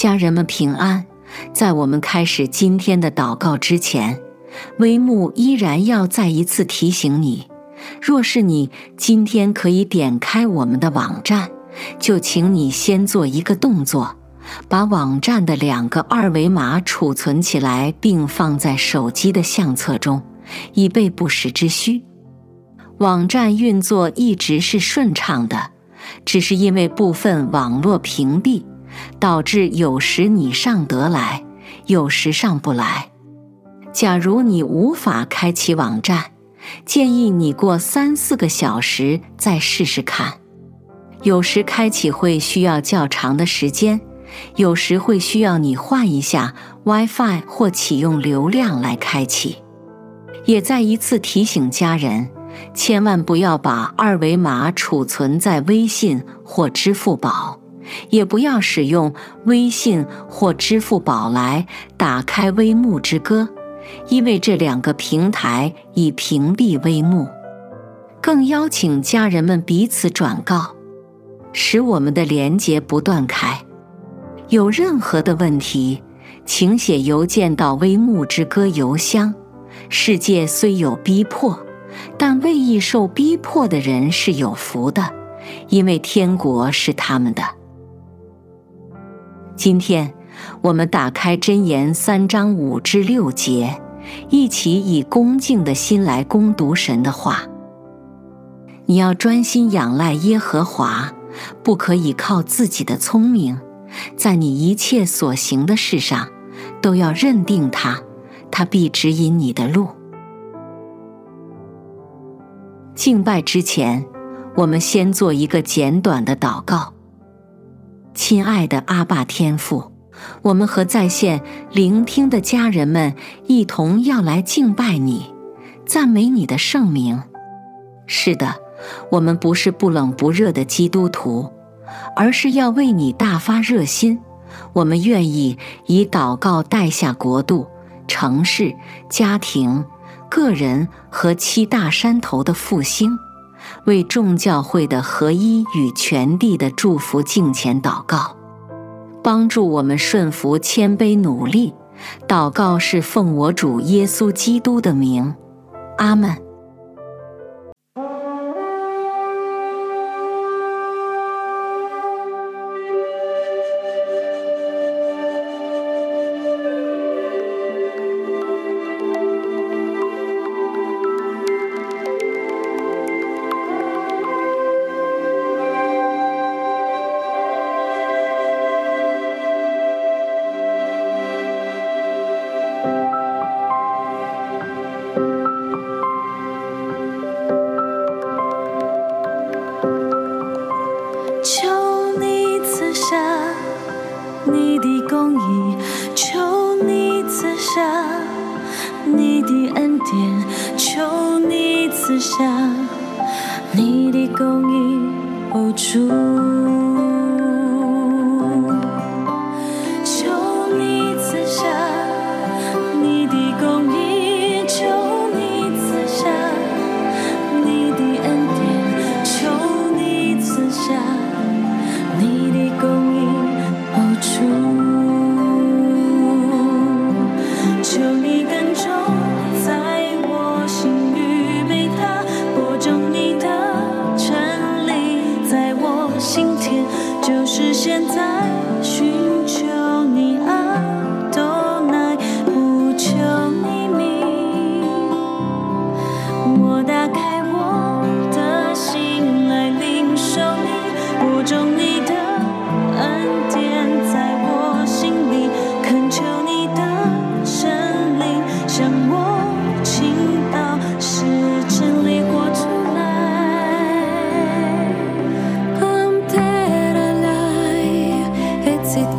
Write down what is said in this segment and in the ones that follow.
家人们平安。在我们开始今天的祷告之前，微牧依然要再一次提醒你，若是你今天可以点开我们的网站，就请你先做一个动作，把网站的2个二维码储存起来，并放在手机的相册中，以备不时之需。网站运作一直是顺畅的，只是因为部分网络屏蔽，导致有时你上得来，有时上不来。假如你无法开启网站，建议你过3-4个小时再试试看。有时开启会需要较长的时间，有时会需要你换一下 Wi-Fi 或启用流量来开启。也再一次提醒家人，千万不要把二维码储存在微信或支付宝，也不要使用微信或支付宝来打开微牧之歌，因为这2个平台已屏蔽微牧。更邀请家人们彼此转告，使我们的连结不断开。有任何的问题，请写邮件到微牧之歌邮箱。世界虽有逼迫，但未易受逼迫的人是有福的，因为天国是他们的。今天我们打开箴言3章5至6节，一起以恭敬的心来攻读神的话。你要专心仰赖耶和华，不可以靠自己的聪明，在你一切所行的事上都要认定他，他必指引你的路。敬拜之前，我们先做一个简短的祷告。亲爱的阿爸天父，我们和在线聆听的家人们一同要来敬拜你，赞美你的圣名。是的，我们不是不冷不热的基督徒，而是要为你大发热心。我们愿意以祷告带下国度、城市、家庭、个人和7大山头的复兴，为众教会的合一与全地的祝福敬前祷告，帮助我们顺服谦卑努力。祷告是奉我主耶稣基督的名，阿们。 求你赐下你的公义，求你赐下你的恩典，求你赐下你的公义，哦主。求你赐下你的公义，求你赐下你的恩典，求你赐下你的公义，哦主。求你耕种在我心，预备它，播种你的真理在我心田，就是现在寻求你阿多乃，呼求你名。我打开我的心来领受你，播种你的恩典在我心里，恳求你的神灵向我倾倒，使真理活出来。I'm dead alive, it's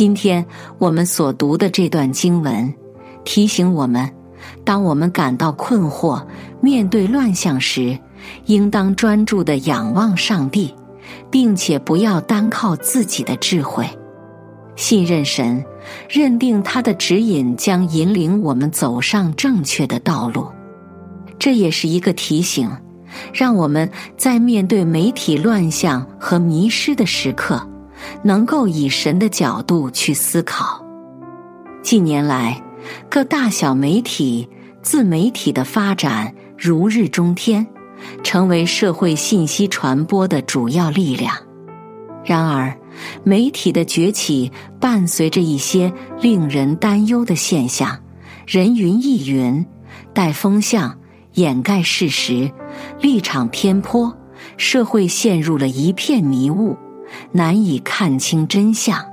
今天我们所读的这段经文，提醒我们，当我们感到困惑、面对乱象时，应当专注地仰望上帝，并且不要单靠自己的智慧。信任神，认定他的指引将引领我们走上正确的道路。这也是一个提醒，让我们在面对媒体乱象和迷失的时刻，能够以神的角度去思考。近年来，各大小媒体、自媒体的发展如日中天，成为社会信息传播的主要力量。然而，媒体的崛起伴随着一些令人担忧的现象，人云亦云，带风向，掩盖事实，立场偏颇，社会陷入了一片迷雾，难以看清真相。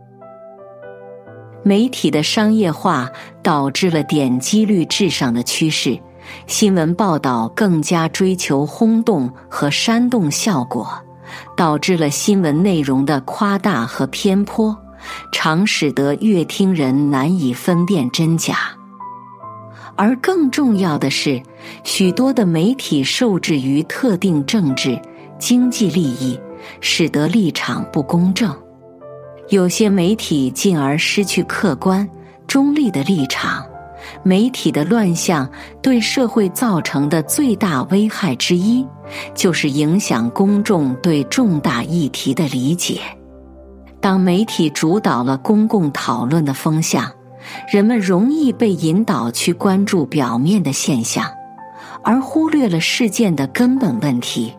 媒体的商业化导致了点击率至上的趋势，新闻报道更加追求轰动和煽动效果，导致了新闻内容的夸大和偏颇，常使得阅听人难以分辨真假。而更重要的是，许多的媒体受制于特定政治、经济利益，使得立场不公正。有些媒体进而失去客观、中立的立场。媒体的乱象对社会造成的最大危害之一，就是影响公众对重大议题的理解。当媒体主导了公共讨论的风向，人们容易被引导去关注表面的现象，而忽略了事件的根本问题。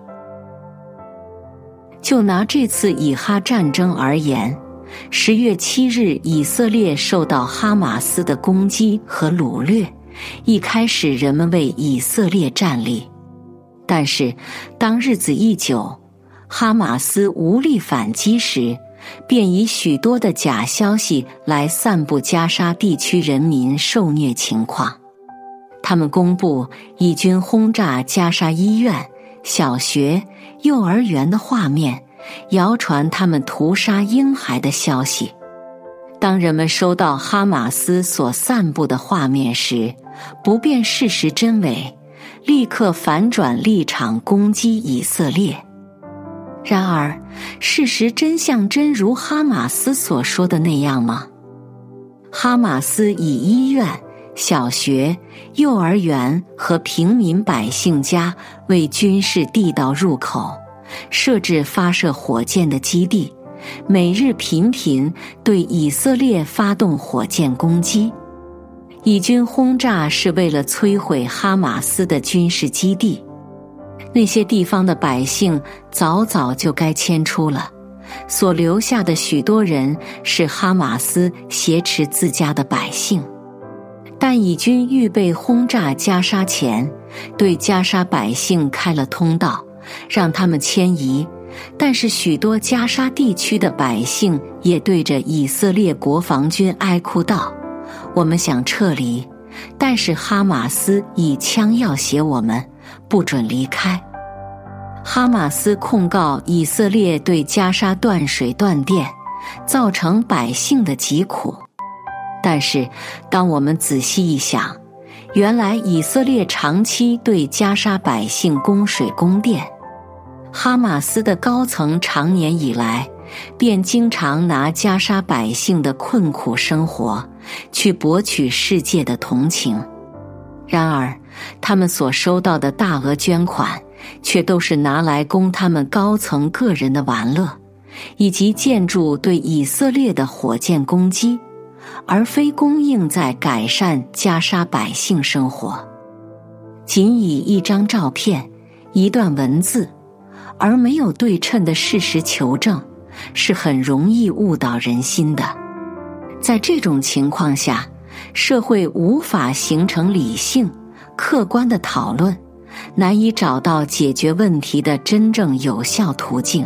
就拿这次以哈战争而言，10月7日，以色列受到哈马斯的攻击和掳掠，一开始人们为以色列站立，但是当日子一久，哈马斯无力反击时，便以许多的假消息来散布加沙地区人民受虐情况。他们公布以军轰炸加沙医院、小学、幼儿园的画面，谣传他们屠杀婴孩的消息。当人们收到哈马斯所散布的画面时，不辨事实真伪，立刻反转立场攻击以色列。然而，事实真相真如哈马斯所说的那样吗？哈马斯以医院、小学、幼儿园和平民百姓家为军事地道入口，设置发射火箭的基地，每日频频对以色列发动火箭攻击。以军轰炸是为了摧毁哈马斯的军事基地，那些地方的百姓早早就该迁出了，所留下的许多人是哈马斯挟持自家的百姓。但以军预备轰炸加沙前，对加沙百姓开了通道，让他们迁移，但是许多加沙地区的百姓也对着以色列国防军哀哭道：我们想撤离，但是哈马斯以枪要挟我们，不准离开。哈马斯控告以色列对加沙断水断电，造成百姓的疾苦。但是当我们仔细一想，原来以色列长期对加沙百姓供水供电，哈马斯的高层长年以来便经常拿加沙百姓的困苦生活去博取世界的同情。然而他们所收到的大额捐款却都是拿来供他们高层个人的玩乐，以及建筑对以色列的火箭攻击，而非供应在改善加沙百姓生活。仅以一张照片、一段文字，而没有对称的事实求证，是很容易误导人心的。在这种情况下，社会无法形成理性、客观的讨论，难以找到解决问题的真正有效途径。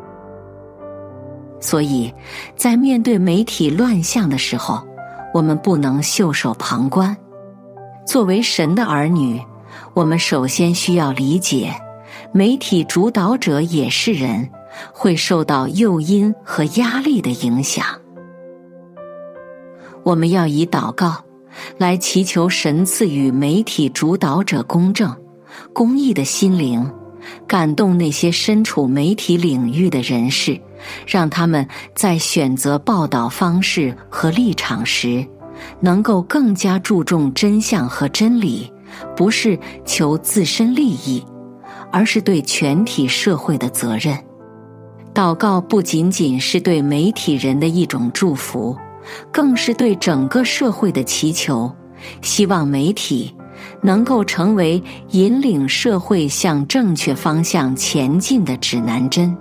所以，在面对媒体乱象的时候，我们不能袖手旁观。作为神的儿女，我们首先需要理解，媒体主导者也是人，会受到诱因和压力的影响。 我们要以祷告来祈求神赐予媒体主导者公正、公义的心灵，感动那些身处媒体领域的人士，让他们在选择报道方式和立场时，能够更加注重真相和真理，不是求自身利益，而是对全体社会的责任。祷告不仅仅是对媒体人的一种祝福，更是对整个社会的祈求，希望媒体能够成为引领社会向正确方向前进的指南针。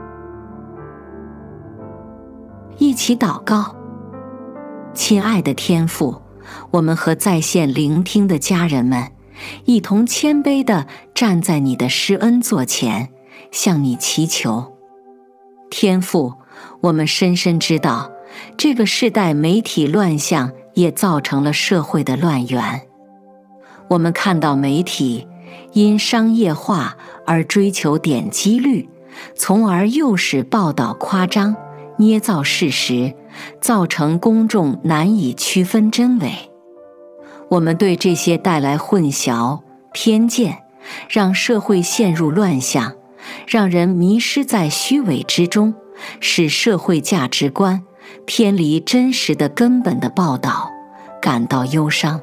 一起祷告。亲爱的天父，我们和在线聆听的家人们，一同谦卑地站在你的施恩座前，向你祈求。天父，我们深深知道，这个世代媒体乱象也造成了社会的乱源。我们看到媒体因商业化而追求点击率，从而诱使报道夸张、捏造事实，造成公众难以区分真伪。我们对这些带来混淆、偏见，让社会陷入乱象，让人迷失在虚伪之中，使社会价值观偏离真实的根本的报道，感到忧伤。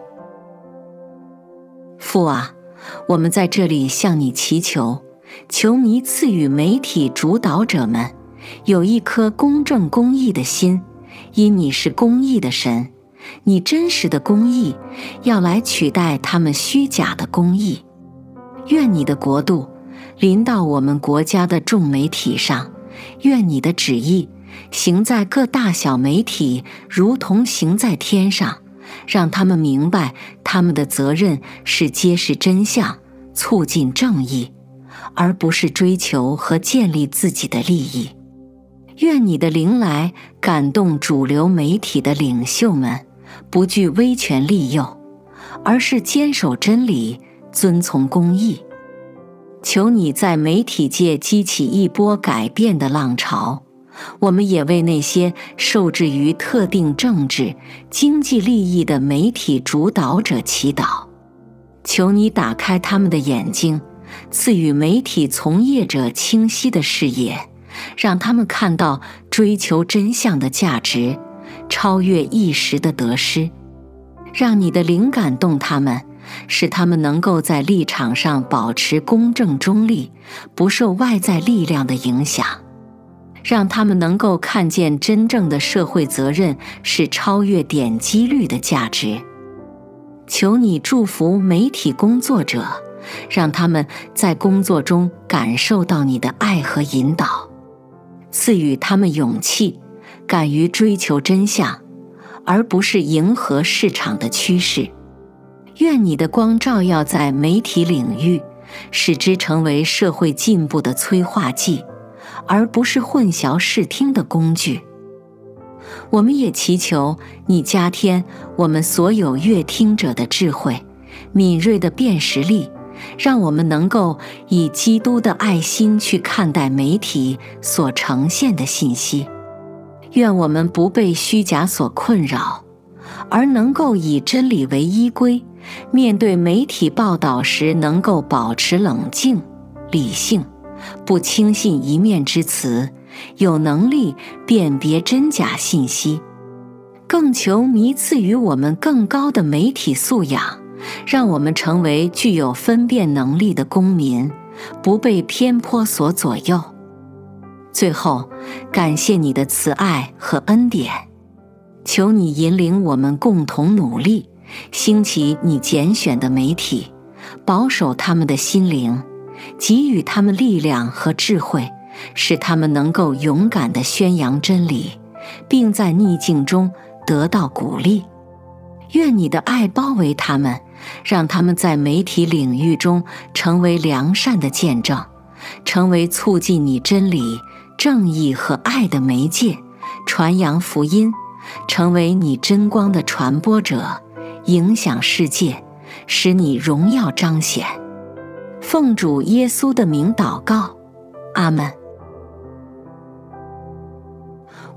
父啊，我们在这里向你祈求，求你赐予媒体主导者们有一颗公正公义的心，因你是公义的神，你真实的公义要来取代他们虚假的公义。愿你的国度临到我们国家的众媒体上，愿你的旨意行在各大小媒体，如同行在天上，让他们明白他们的责任是揭示真相，促进正义，而不是追求和建立自己的利益。愿你的灵来感动主流媒体的领袖们，不惧威权利诱，而是坚守真理，遵从公义。求你在媒体界激起一波改变的浪潮，我们也为那些受制于特定政治、经济利益的媒体主导者祈祷。求你打开他们的眼睛，赐予媒体从业者清晰的视野，让他们看到追求真相的价值，超越一时的得失。让你的灵感动他们，使他们能够在立场上保持公正中立，不受外在力量的影响。让他们能够看见真正的社会责任是超越点击率的价值。求你祝福媒体工作者，让他们在工作中感受到你的爱和引导，赐予他们勇气，敢于追求真相，而不是迎合市场的趋势。愿你的光照耀在媒体领域，使之成为社会进步的催化剂，而不是混淆视听的工具。我们也祈求你加添我们所有阅听者的智慧、敏锐的辨识力，让我们能够以基督的爱心去看待媒体所呈现的信息。愿我们不被虚假所困扰，而能够以真理为依归，面对媒体报道时能够保持冷静、理性，不轻信一面之词，有能力辨别真假信息。更求弥赐予我们更高的媒体素养，让我们成为具有分辨能力的公民，不被偏颇所左右。最后，感谢你的慈爱和恩典，求你引领我们共同努力，兴起你拣选的媒体，保守他们的心灵，给予他们力量和智慧，使他们能够勇敢地宣扬真理，并在逆境中得到鼓励。愿你的爱包围他们，让他们在媒体领域中成为良善的见证，成为促进你真理、正义和爱的媒介，传扬福音，成为你真光的传播者，影响世界，使你荣耀彰显。奉主耶稣的名祷告，阿们。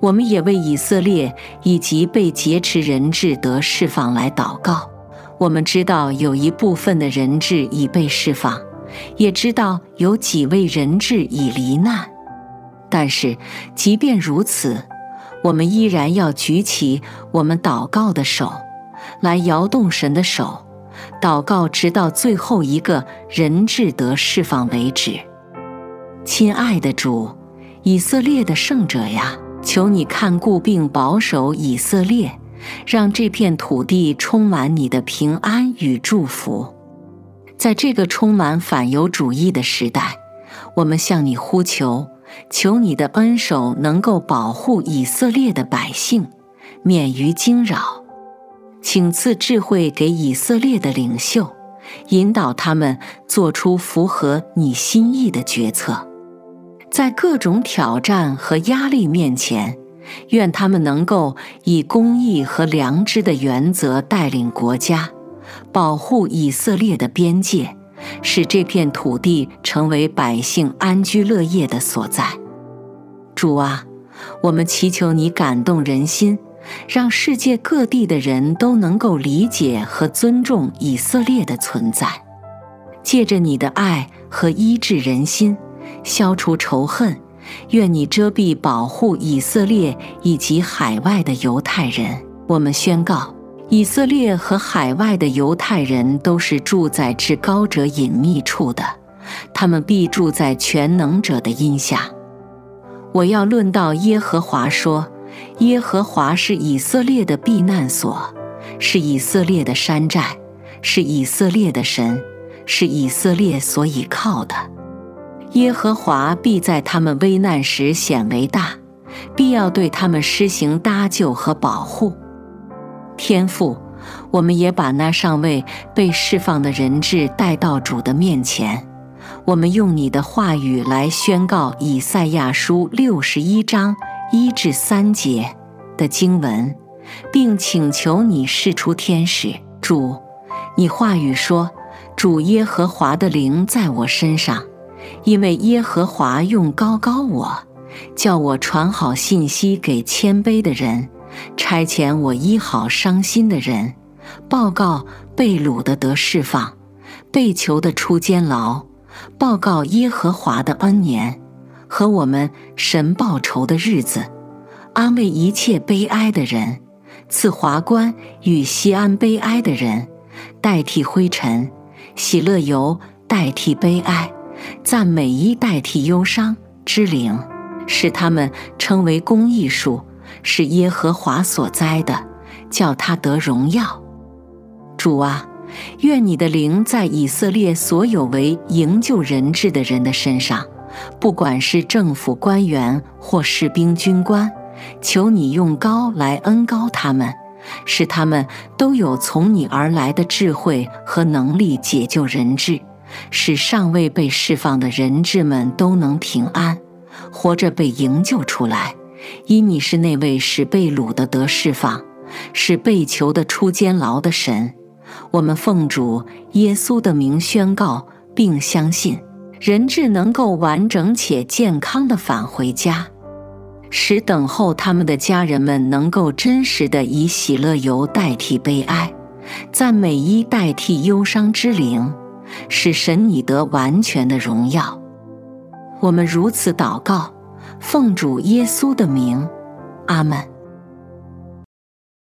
我们也为以色列以及被劫持人质得释放来祷告。我们知道有一部分的人质已被释放，也知道有几位人质已罹难。但是即便如此，我们依然要举起我们祷告的手，来摇动神的手，祷告直到最后一个人质得释放为止。亲爱的主，以色列的圣者呀，求你看顾并保守以色列，让这片土地充满你的平安与祝福。在这个充满反犹主义的时代，我们向你呼求，求你的恩手能够保护以色列的百姓，免于惊扰。请赐智慧给以色列的领袖，引导他们做出符合你心意的决策。在各种挑战和压力面前，愿他们能够以公义和良知的原则带领国家，保护以色列的边界，使这片土地成为百姓安居乐业的所在。主啊，我们祈求你感动人心，让世界各地的人都能够理解和尊重以色列的存在。借着你的爱和医治人心，消除仇恨，愿你遮蔽保护以色列以及海外的犹太人。我们宣告，以色列和海外的犹太人都是住在至高者隐秘处的，他们必住在全能者的荫下。我要论到耶和华说，耶和华是以色列的避难所，是以色列的山寨，是以色列的神，是以色列所倚靠的。耶和华必在他们危难时显为大，必要对他们施行搭救和保护。天父，我们也把那尚未被释放的人质带到主的面前，我们用你的话语来宣告以赛亚书61章1至3节的经文，并请求你释出天使。主，你话语说，主耶和华的灵在我身上，因为耶和华用膏膏我，叫我传好信息给谦卑的人，差遣我医好伤心的人，报告被掳的得释放，被囚的出监牢，报告耶和华的恩年和我们神报仇的日子，安慰一切悲哀的人，赐华冠与锡安悲哀的人，代替灰尘，喜乐油代替悲哀，赞美衣代替忧伤之灵，使他们称为公义树，是耶和华所栽的，叫他得荣耀。主啊，愿你的灵在以色列所有为营救人质的人的身上，不管是政府官员或士兵军官，求你用膏来恩膏他们，使他们都有从你而来的智慧和能力解救人质，使尚未被释放的人质们都能平安，活着被营救出来。因你是那位使被掳的得释放，使被囚的出监牢的神。我们奉主耶稣的名宣告并相信，人质能够完整且健康地返回家，使等候他们的家人们能够真实地以喜乐油代替悲哀，赞美衣代替忧伤之灵，使神你得完全的荣耀。我们如此祷告，奉主耶稣的名，阿们。